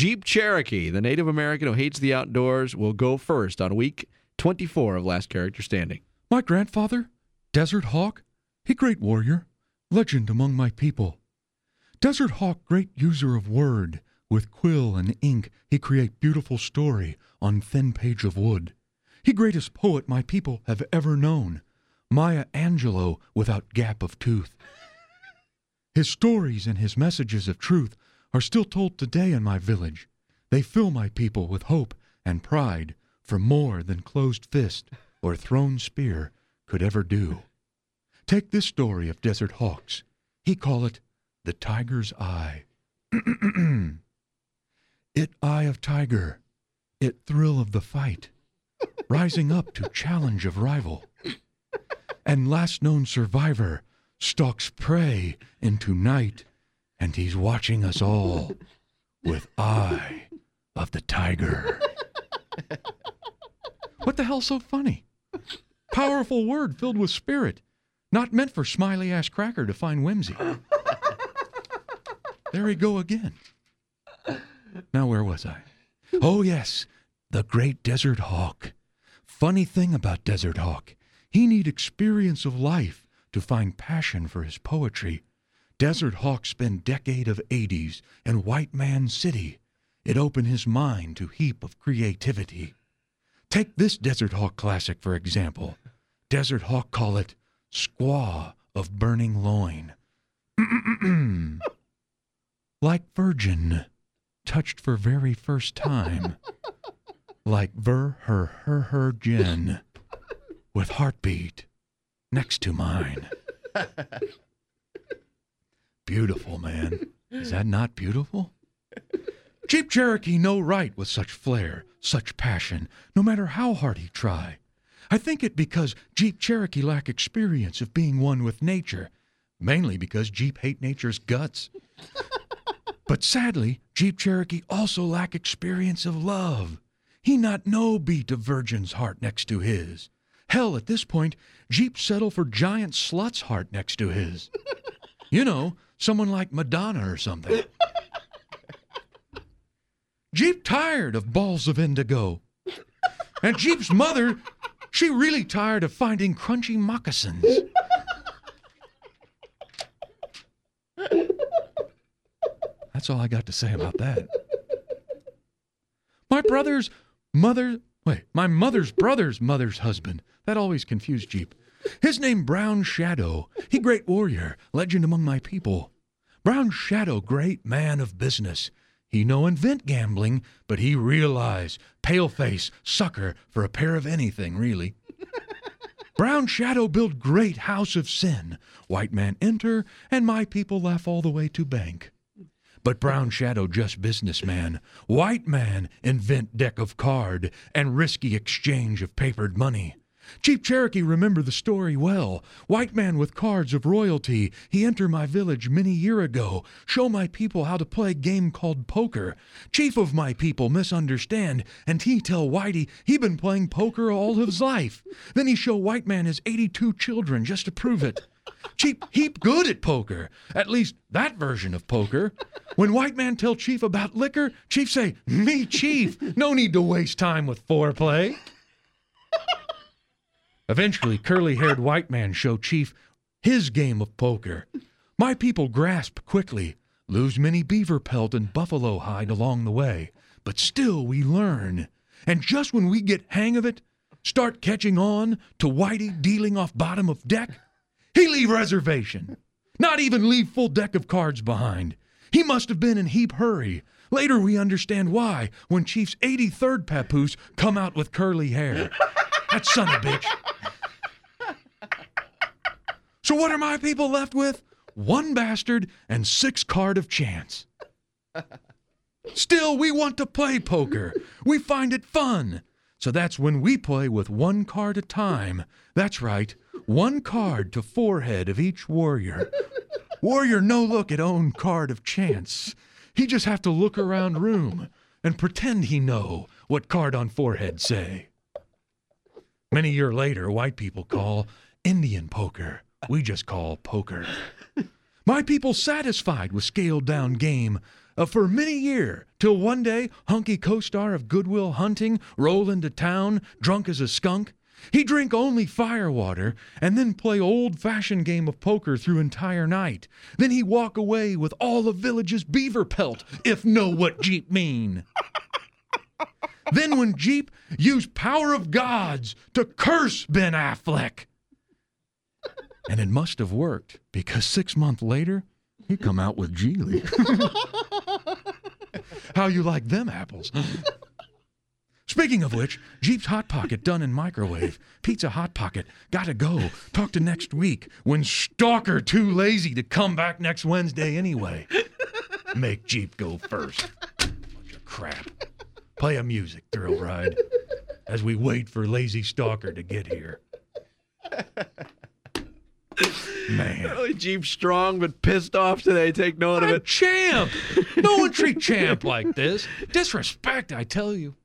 Jeep Cherokee, the Native American who hates the outdoors, will go first on week 24 of Last Character Standing. My grandfather, Desert Hawk, he great warrior, legend among my people. Desert Hawk, great user of word, with quill and ink he create beautiful story on thin page of wood. He greatest poet my people have ever known, Maya Angelou without gap of tooth. His stories and his messages of truth are still told today in my village. They fill my people with hope and pride for more than closed fist or thrown spear could ever do. Take this story of Desert Hawks. He call it the tiger's eye. It eye of tiger, it thrill of the fight, rising up to challenge of rival. And last known survivor stalks prey into night, and he's watching us all with eye of the tiger. What the hell's so funny? Powerful word filled with spirit, not meant for smiley-ass cracker to find whimsy. There we go again. Now where was I? Oh yes, the great Desert Hawk. Funny thing about Desert Hawk, he need experience of life to find passion for his poetry. Desert Hawk spent decade of 80s in White Man City. It opened his mind to heap of creativity. Take this Desert Hawk classic for example. Desert Hawk call it Squaw of Burning Loin. Like virgin, touched for very first time. Like her gin, with heartbeat next to mine. Beautiful, man. Is that not beautiful? Jeep Cherokee no right with such flair, such passion, no matter how hard he try. I think it because Jeep Cherokee lack experience of being one with nature, mainly because Jeep hate nature's guts. But sadly, Jeep Cherokee also lack experience of love. He not know beat a virgin's heart next to his. Hell, at this point, Jeep settle for giant slut's heart next to his. You know, someone like Madonna or something. Jeep tired of balls of indigo. And Jeep's mother, she really tired of finding crunchy moccasins. That's all I got to say about that. My mother's brother's mother's husband. That always confused Jeep. His name Brown Shadow. He great warrior, legend among my people. Brown Shadow, great man of business. He no invent gambling, but he realize paleface, sucker for a pair of anything, really. Brown Shadow build great house of sin. White man enter, and my people laugh all the way to bank. But Brown Shadow just businessman. White man invent deck of card and risky exchange of papered money. Jeep Cherokee remember the story well. White man with cards of royalty, he enter my village many year ago, show my people how to play game called poker. Chief of my people misunderstand, and he tell Whitey he been playing poker all his life. Then he show white man his 82 children just to prove it. Chief heap good at poker, at least that version of poker. When white man tell Chief about liquor, Chief say, "Me, Chief, no need to waste time with foreplay." Eventually, curly-haired white man show Chief his game of poker. My people grasp quickly, lose many beaver pelt and buffalo hide along the way, but still we learn. And just when we get hang of it, start catching on to Whitey dealing off bottom of deck, he leave reservation. Not even leave full deck of cards behind. He must have been in heap hurry. Later we understand why, when Chief's 83rd papoose come out with curly hair. That son of a bitch. So what are my people left with? 1 bastard and 6 card of chance. Still, we want to play poker. We find it fun. So that's when we play with 1 card a time. That's right, 1 card to forehead of each warrior. Warrior no look at own card of chance. He just have to look around room and pretend he know what card on forehead say. Many year later, white people call Indian poker. We just call poker. My people satisfied with scaled down game. For many year, till one day, hunky co-star of Goodwill Hunting roll into town, drunk as a skunk. He drink only fire water, and then play old-fashioned game of poker through entire night. Then he walk away with all the village's beaver pelt, if know what Jeep mean. Then when Jeep used power of gods to curse Ben Affleck. And it must have worked, because 6 months later, he come out with Geely. How you like them apples? Speaking of which, Jeep's Hot Pocket done in microwave. Pizza Hot Pocket, gotta go. Talk to next week when Stalker too lazy to come back next Wednesday anyway. Make Jeep go first. Bunch of crap. Play a music thrill ride as we wait for lazy Stalker to get here. Man. Really, Jeep strong but pissed off today. Take note of I'm it. Champ. No one treat Champ like this. Disrespect, I tell you.